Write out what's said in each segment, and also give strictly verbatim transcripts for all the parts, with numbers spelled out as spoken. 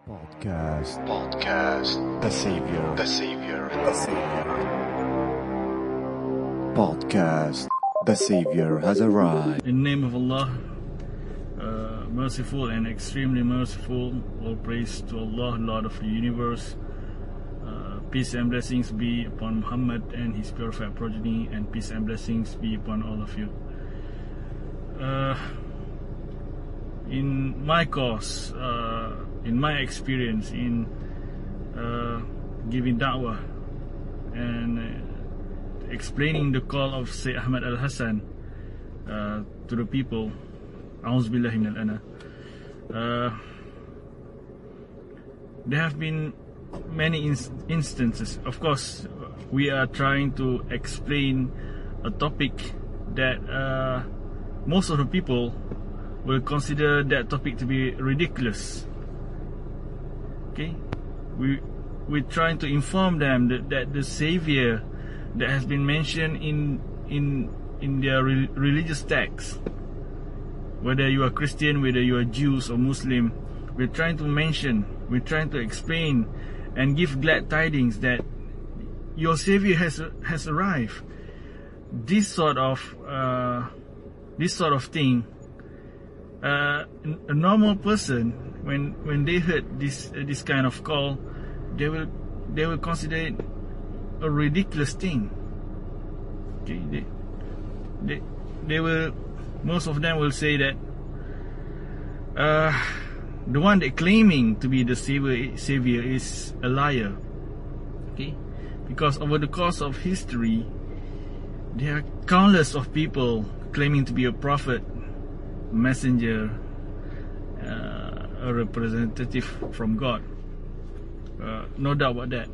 Podcast. Podcast. The Savior. The Savior. The Savior. Podcast. The Savior has arrived. In the name of Allah, uh, merciful and extremely merciful, all praise to Allah, Lord of the universe. Uh, peace and blessings be upon Muhammad and his purified progeny, and peace and blessings be upon all of you. Uh, in my course, uh, in my experience in uh, giving da'wah and uh, explaining the call of Sayyid Ahmad Al-Hasan uh, to the people, A'udzubillahi minal ana, uh, there have been many inst instances. Of course, we are trying to explain a topic that uh, most of the people will consider that topic to be ridiculous. Okay, we we're trying to inform them that, that the Savior that has been mentioned in in in their re religious texts, whether you are Christian, whether you are Jews or Muslim, we're trying to mention, we're trying to explain and give glad tidings that your Savior has has arrived. This sort of uh, this sort of thing, uh, a normal person, when when they heard this uh, this kind of call, they will they will consider it a ridiculous thing. Okay, they they they will most of them will say that uh, the one that claiming to be the savior savior is a liar. Okay, because over the course of history, there are countless of people claiming to be a prophet, messenger, uh, a representative from God. Uh, no doubt about that.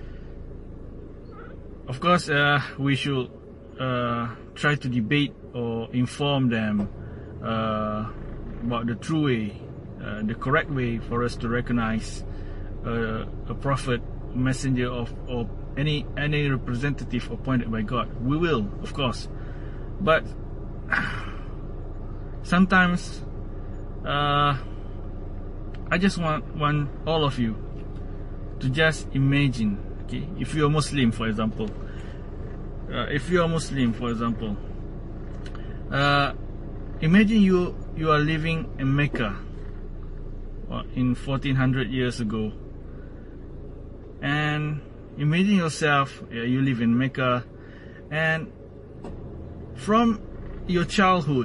Of course, uh, we should uh, try to debate or inform them uh, about the true way, uh, the correct way for us to recognize uh, a prophet, messenger of, or any any representative appointed by God. We will, of course, but sometimes uh, I just want want all of you to just imagine. Okay, if you're Muslim, for example, uh, if you're Muslim, for example, uh, imagine you you are living in Mecca well, in fourteen hundred years ago, and imagine yourself, yeah, you live in Mecca, and from your childhood,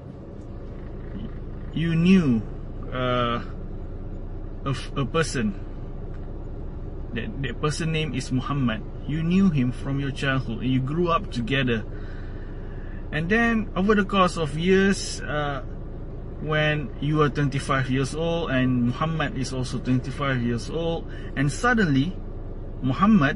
you knew uh, a, a person. That, that person name is Muhammad. You knew him from your childhood. You grew up together. And then over the course of years, uh, when you are twenty-five years old and Muhammad is also twenty-five years old, and suddenly Muhammad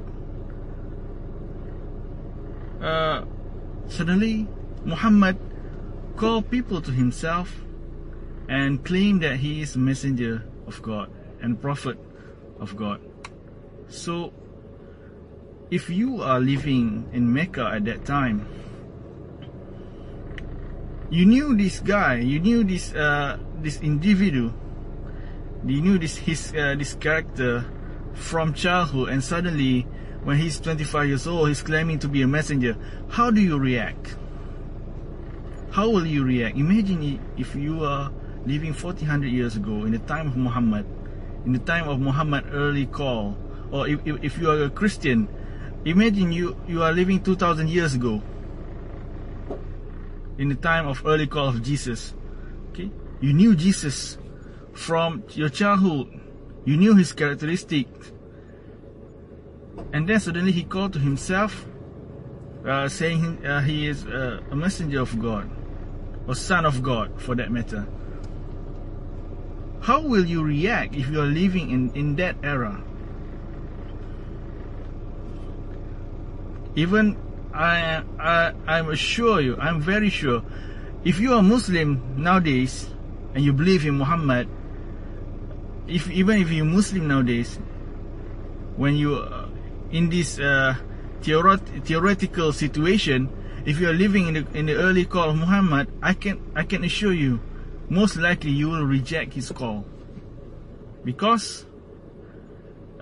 uh, suddenly Muhammad called people to himself and claimed that he is a messenger of God and prophet of God. So, if you are living in Mecca at that time, you knew this guy, you knew this uh, this individual, you knew this his uh, this character from childhood, and suddenly, when he's twenty-five years old, he's claiming to be a messenger. How do you react? How will you react? Imagine if you are living fourteen hundred years ago, in the time of Muhammad, in the time of Muhammad's early call. Or if, if, if you are a Christian, imagine you, you are living two thousand years ago, in the time of early call of Jesus. Okay, you knew Jesus from your childhood, you knew his characteristics, and then suddenly he called to himself, uh, saying uh, he is uh, a messenger of God, or son of God for that matter. How will you react if you are living in, in that era? Even I, I, I'm assure you, I'm very sure, if you are Muslim nowadays and you believe in Muhammad, if even if you're Muslim nowadays, when you uh, in this uh, theoret theoretical situation, if you are living in the in the early call of Muhammad, I can I can assure you, most likely you will reject his call, because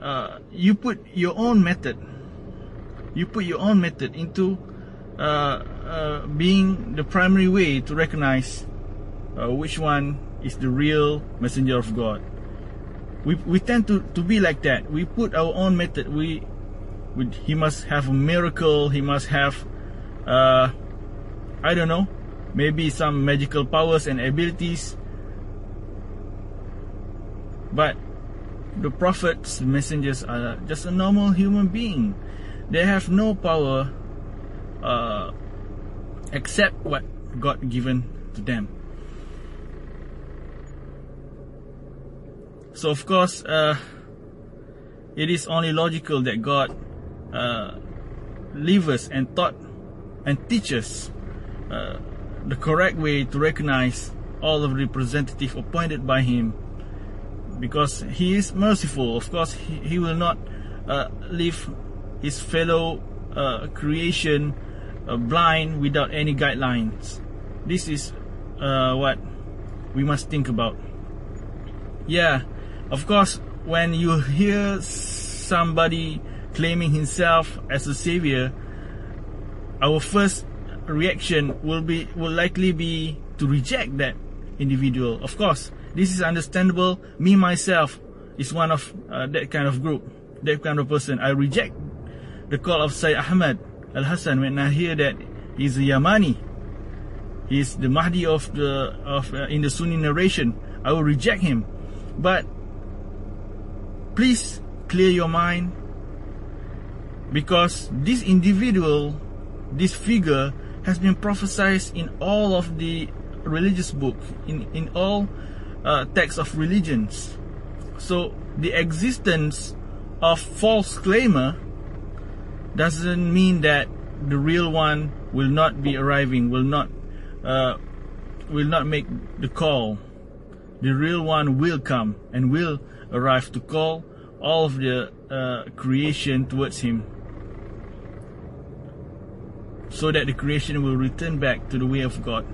uh, you put your own method, you put your own method into uh, uh, being the primary way to recognize uh, which one is the real messenger of God. We we tend to, to be like that. We put our own method. We, we he must have a miracle. He must have, uh, I don't know, maybe some magical powers and abilities. But the prophets, the messengers are just a normal human being. They have no power uh, except what God given to them. So of course, uh, it is only logical that God uh, leave us and taught and teach us uh, the correct way to recognize all of the representatives appointed by Him. Because He is merciful. Of course, He, he will not uh, leave His fellow uh, creation uh, blind without any guidelines. This is uh, what we must think about. Yeah, of course, when you hear somebody claiming himself as a savior, our first reaction will be will likely be to reject that individual. Of course, this is understandable. Me myself is one of uh, that kind of group, that kind of person. I reject the call of Sayyid Ahmad Al-Hassan when I hear that he's a Yamani, he's the Mahdi of the of uh, in the Sunni narration. I will reject him. But please clear your mind, because this individual, this figure, has been prophesied in all of the religious book, in in all uh, texts of religions. So the existence of false claimer doesn't mean that the real one will not be arriving, will not uh, will not make the call. The real one will come and will arrive to call all of the uh, creation towards Him, so that the creation will return back to the way of God.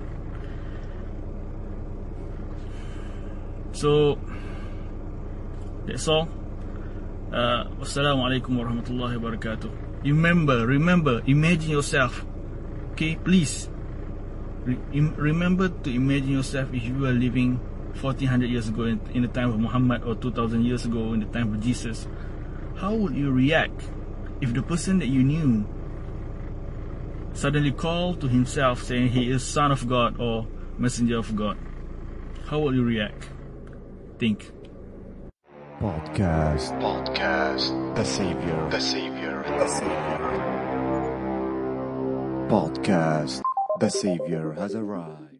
So that's all. uh, Wassalamualaikum warahmatullahi wabarakatuh. Remember, remember, imagine yourself. Okay, please Re remember to imagine yourself if you were living fourteen hundred years ago in, in the time of Muhammad, or two thousand years ago in the time of Jesus. How would you react if the person that you knew suddenly called to himself saying he is son of God or messenger of God? How would you react? Think. Podcast. Podcast. The Savior. The Savior. The Savior. Podcast. The Savior has arrived.